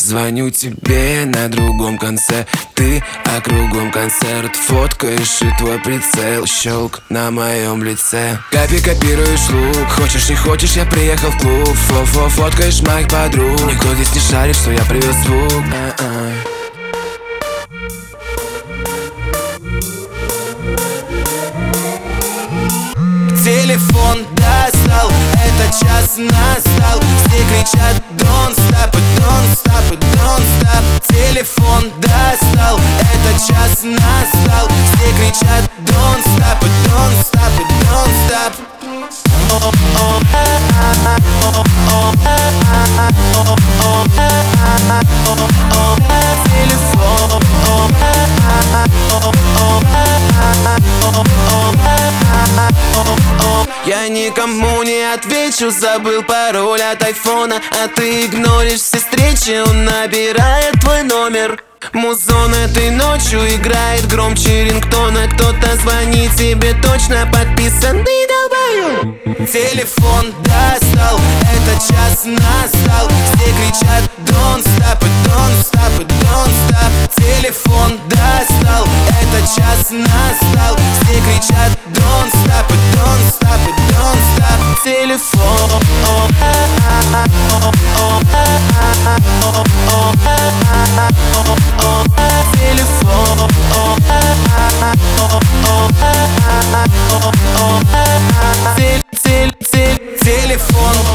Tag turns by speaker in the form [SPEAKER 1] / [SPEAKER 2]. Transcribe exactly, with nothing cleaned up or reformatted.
[SPEAKER 1] Звоню тебе на другом конце, ты, а кругом концерт. Фоткаешь и твой прицел, щелк на моем лице. Копи, копируешь лук, хочешь не хочешь, я приехал в клуб. Фо-фо, фоткаешь моих подруг, никто здесь не шарит, что я привез звук. А-а.
[SPEAKER 2] Телефон достал, этот час настал. Все кричат don't stop it, don't stop it, don't stop. Телефон достал, этот час настал. Все кричат don't stop it, don't stop it, don't stop. Телефон. Я никому не отвечу, забыл пароль от айфона. А ты игноришь все встречи, он набирает твой номер. Музон этой ночью играет громче рингтона. Кто-то звонит тебе, точно подписанный долбоёб. Телефон достал, этот час настал. Все кричат don't stop it, don't stop it, don't stop. Телефон достал, этот час настал. Все кричат don't stop it, don't stop it, don't stop. Телефон. Телефон. Телефон